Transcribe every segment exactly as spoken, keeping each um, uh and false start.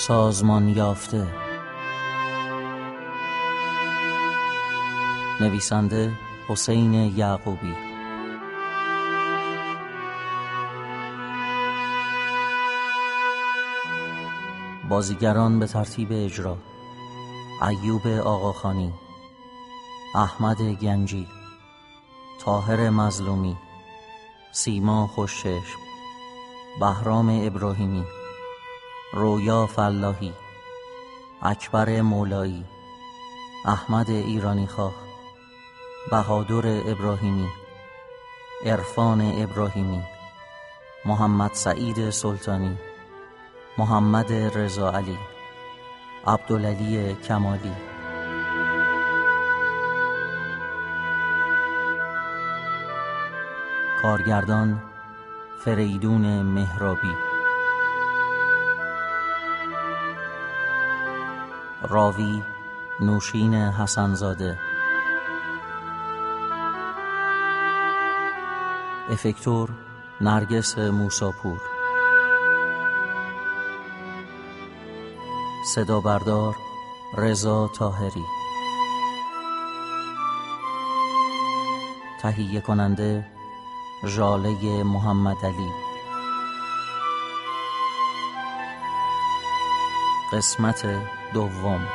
سازمان یافته. نویسنده حسین یعقوبی. بازیگران به ترتیب اجرا: ایوب آقاخانی، احمد گنجی، طاهر مظلومی، سیما خوشچشم، بهرام ابراهیمی، رویا فلاحی، اکبر مولایی، احمد ایرانیخواه، بهادر ابراهیمی، عرفان ابراهیمی، محمد سعید سلطانی، محمد رضا علی، عبدالعلی کمالی. کارگردان فریدون مهرابی. راوی نوشین حسنزاده. افکتور نرگس موساپور. صدا بردار رضا طاهری. تهیه کننده ژاله محمدعلی. قسمت دوم.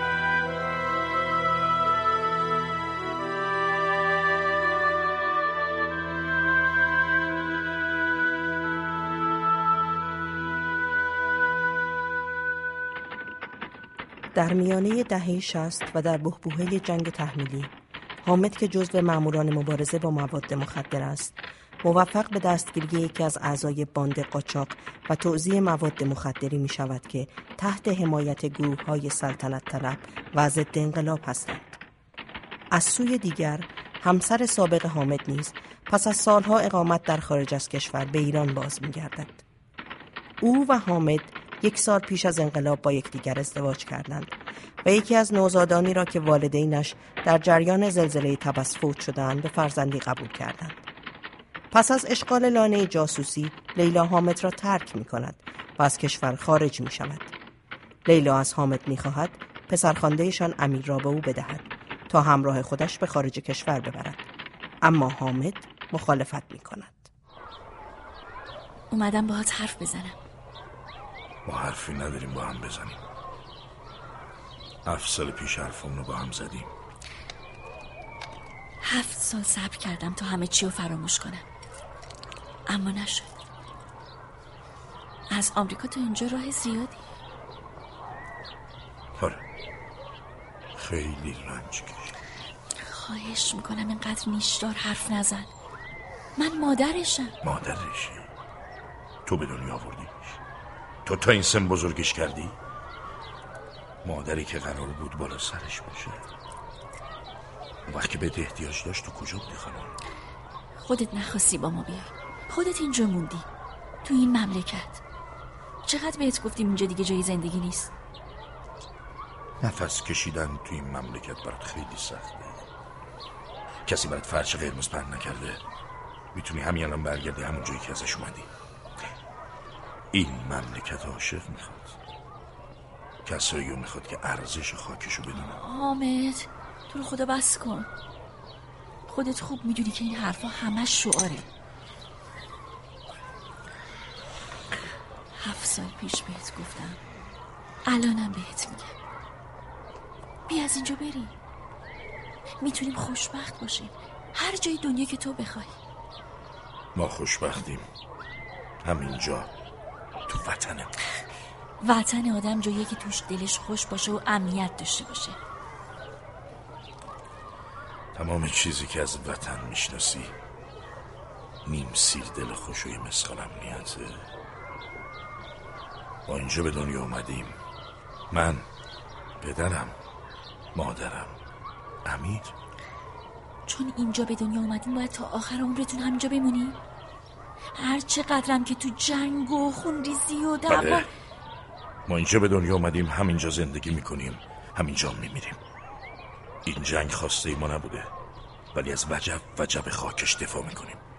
در میانه دهه شصت و در بحبوحه جنگ تحمیلی، حامد که جزو ماموران مبارزه با مواد مخدر است، موفق به دستگیری یکی از اعضای باند قاچاق و توزیع مواد مخدری می شود که تحت حمایت گروه‌های سلطنت طلب و ضد انقلاب هستند. از سوی دیگر، همسر سابق حامد نیز پس از سالها اقامت در خارج از کشور به ایران باز می گردد. او و حامد یک سال پیش از انقلاب با یکدیگر ازدواج کردند و یکی از نوزادانی را که والدینش در جریان زلزله طبس فوت شدند به فرزندی قبول کردند. پس از اشغال لانه جاسوسی، لیلا حامد را ترک می کند و از کشور خارج می شود. لیلا از حامد می خواهد پسرخواندهشان امیر را به او بدهد تا همراه خودش به خارج کشور ببرد، اما حامد مخالفت می کند. اومدم باهات حرف بزنم. ما حرفی نداریم با هم بزنیم. هفت سال پیش حرفمون رو با هم زدیم. هفت سال صبر کردم تا همه چی رو فراموش کنم، اما نشد. از آمریکا تا اینجا راه زیادی. آره، خیلی رنج کشیدم. خواهش میکنم اینقدر نیشدار حرف نزن. من مادرشم. مادرشی؟ تو به دنیا آوردیش؟ تو تا این سن بزرگش کردی؟ مادری که قرار بود بالا سرش باشه. اون وقت که بهت احتیاج داشت تو کجا بودی خانم؟ خودت نخواستی با ما بیای. خودت اینجا موندی، تو این مملکت. چقدر بهت گفتیم اینجا دیگه جای زندگی نیست. نفس کشیدن تو این مملکت برات خیلی سخته. کسی برات فرش قرمز پهن نکرده؟ میتونی همین الان برگردی همون جایی که ازش اومدی. این مملکت عاشق میخواد، کسایی رو میخواد که ارزش خاکشو بدونن. حامد تو رو خدا بس کن. خودت خوب میدونی که این حرفا همش شعاره. هفت سال پیش بهت گفتم، الانم بهت میگم، بیا از اینجا بریم. میتونیم خوشبخت باشیم هر جای دنیا که تو بخوای. ما خوشبختیم همینجا تو وطنم. وطن آدم جاییه که توش دلش خوش باشه و امنیت داشته باشه. تمام چیزی که از وطن میشناسی نیم سیر دل خوش و یه مسخال امنیته. ما اینجا به دنیا اومدیم، من، پدرم، مادرم، امیر. چون اینجا به دنیا اومدیم باید تا آخر عمرتون همینجا بمونی؟ هر چقدرم که تو جنگ و خونریزی و دعوا. بله، ما اینجا به دنیا اومدیم، همینجا زندگی میکنیم، همینجا میمیریم. این جنگ خواسته ای ما نبوده، ولی از وجب وجب خاکش دفاع میکنیم.